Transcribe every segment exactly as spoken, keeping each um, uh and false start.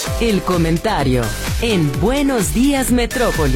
El comentario en Buenos Días Metrópoli.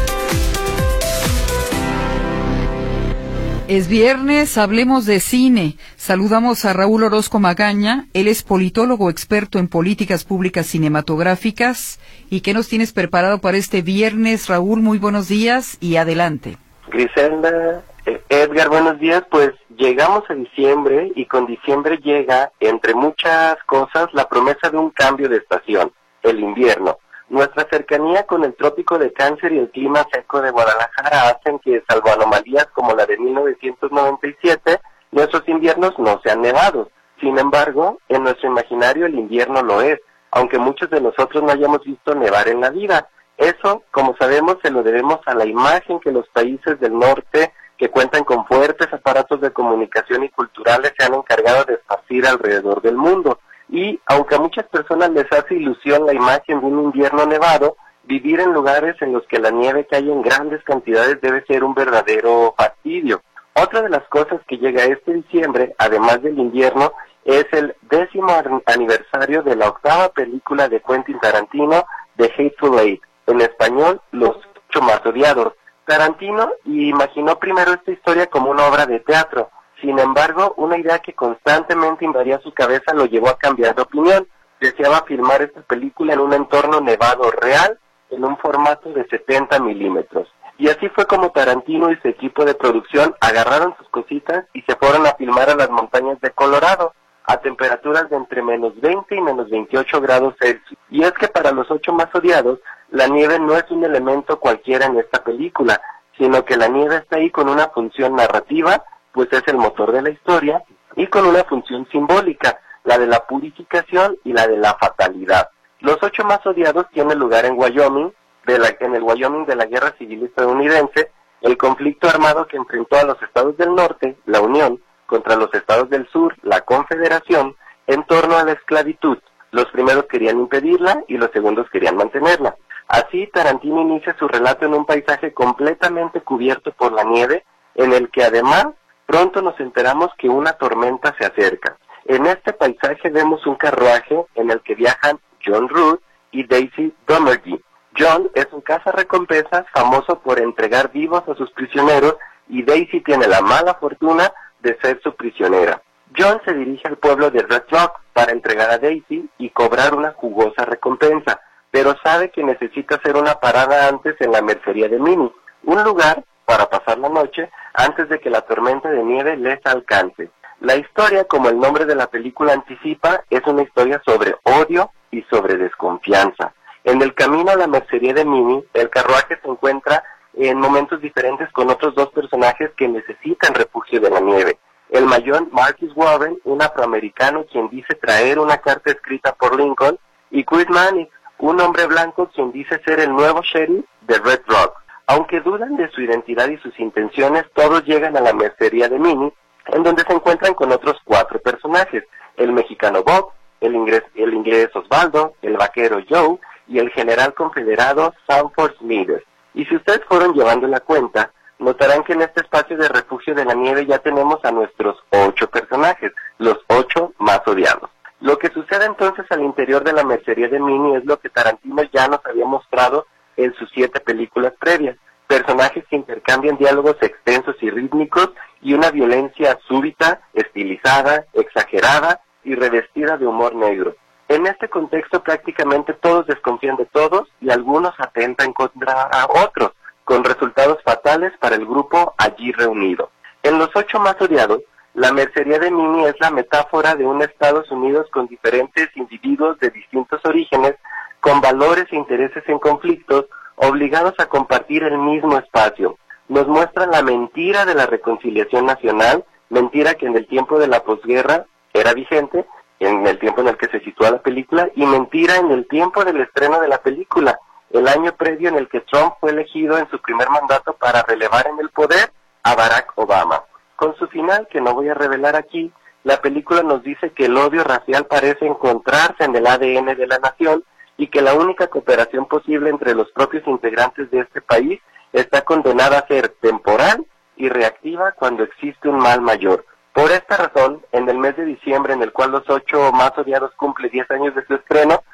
Es viernes, hablemos de cine. Saludamos a Raúl Orozco Magaña. Él es politólogo experto en políticas públicas cinematográficas. ¿Y qué nos tienes preparado para este viernes, Raúl? Muy buenos días y adelante. Griselda, Edgar, buenos días. Pues llegamos a diciembre y con diciembre llega, entre muchas cosas, la promesa de un cambio de estación, el invierno. Nuestra cercanía con el trópico de Cáncer y el clima seco de Guadalajara hacen que, salvo anomalías como la de mil novecientos noventa y siete, nuestros inviernos no sean nevados. Sin embargo, en nuestro imaginario el invierno lo es, aunque muchos de nosotros no hayamos visto nevar en la vida. Eso, como sabemos, se lo debemos a la imagen que los países del norte, que cuentan con fuertes aparatos de comunicación y culturales, se han encargado de esparcir alrededor del mundo. Y, aunque a muchas personas les hace ilusión la imagen de un invierno nevado, vivir en lugares en los que la nieve cae en grandes cantidades debe ser un verdadero fastidio. Otra de las cosas que llega este diciembre, además del invierno, es el décimo aniversario de la octava película de Quentin Tarantino, The Hateful Eight, en español, Los Ocho Más Odiados. Tarantino imaginó primero esta historia como una obra de teatro. Sin embargo, una idea que constantemente invadía su cabeza lo llevó a cambiar de opinión. Deseaba filmar esta película en un entorno nevado real, en un formato de setenta milímetros. Y así fue como Tarantino y su equipo de producción agarraron sus cositas y se fueron a filmar a las montañas de Colorado, a temperaturas de entre menos veinte y menos veintiocho grados Celsius. Y es que para Los Ocho Más Odiados, la nieve no es un elemento cualquiera en esta película, sino que la nieve está ahí con una función narrativa, pues es el motor de la historia, y con una función simbólica, la de la purificación y la de la fatalidad. Los Ocho Más Odiados tiene lugar en Wyoming, de la, en el Wyoming de la Guerra Civil estadounidense, el conflicto armado que enfrentó a los estados del norte, la Unión, contra los estados del sur, la Confederación, en torno a la esclavitud. Los primeros querían impedirla y los segundos querían mantenerla. Así, Tarantino inicia su relato en un paisaje completamente cubierto por la nieve, en el que además pronto nos enteramos que una tormenta se acerca. En este paisaje vemos un carruaje en el que viajan John Root y Daisy Domergue. John es un cazarrecompensas famoso por entregar vivos a sus prisioneros y Daisy tiene la mala fortuna de ser su prisionera. John se dirige al pueblo de Red Rock para entregar a Daisy y cobrar una jugosa recompensa, pero sabe que necesita hacer una parada antes en la mercería de Minnie, un lugar para pasar la noche antes de que la tormenta de nieve les alcance. La historia, como el nombre de la película anticipa, es una historia sobre odio y sobre desconfianza. En el camino a la mercería de Minnie, el carruaje se encuentra en momentos diferentes con otros dos personajes que necesitan refugio de la nieve. El mayor Marcus Warren, un afroamericano quien dice traer una carta escrita por Lincoln, y Chris Mannix, un hombre blanco quien dice ser el nuevo sheriff de Red Rock. Aunque dudan de su identidad y sus intenciones, todos llegan a la mercería de Minnie, en donde se encuentran con otros cuatro personajes: el mexicano Bob, el inglés, el inglés Osvaldo, el vaquero Joe y el general confederado Sanford Smithers. Y si ustedes fueron llevando la cuenta, notarán que en este espacio de refugio de la nieve ya tenemos a nuestros ocho personajes, los ocho más odiados. Lo que sucede entonces al interior de la mercería de Minnie es lo que Tarantino ya nos había mostrado en sus siete películas previas: personajes que intercambian diálogos extensos y rítmicos y una violencia súbita, estilizada, exagerada y revestida de humor negro. En este contexto prácticamente todos desconfían de todos y algunos atentan contra otros, con resultados fatales para el grupo allí reunido. En Los Ocho Más Odiados, la mercería de Minnie es la metáfora de un Estados Unidos con diferentes individuos de distintos orígenes, con valores e intereses en conflictos, obligados a compartir el mismo espacio. Nos muestran la mentira de la reconciliación nacional, mentira que en el tiempo de la posguerra era vigente, en el tiempo en el que se sitúa la película, y mentira en el tiempo del estreno de la película, el año previo en el que Trump fue elegido en su primer mandato para relevar en el poder a Barack Obama. Con su final, que no voy a revelar aquí, la película nos dice que el odio racial parece encontrarse en el A D N de la nación y que la única cooperación posible entre los propios integrantes de este país está condenada a ser temporal y reactiva cuando existe un mal mayor. Por esta razón, en el mes de diciembre, en el cual Los Ocho Más Odiados cumple diez años de su estreno, les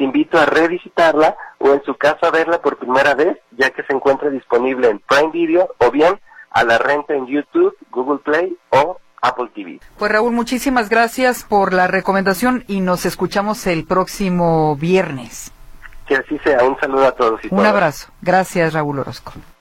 invito a revisitarla o en su caso a verla por primera vez, ya que se encuentra disponible en Prime Video o bien a la renta en YouTube, Google Play o Apple T V. Pues Raúl, muchísimas gracias por la recomendación y nos escuchamos el próximo viernes. Que así sea. Un saludo a todos y Un todas. abrazo. Gracias, Raúl Orozco.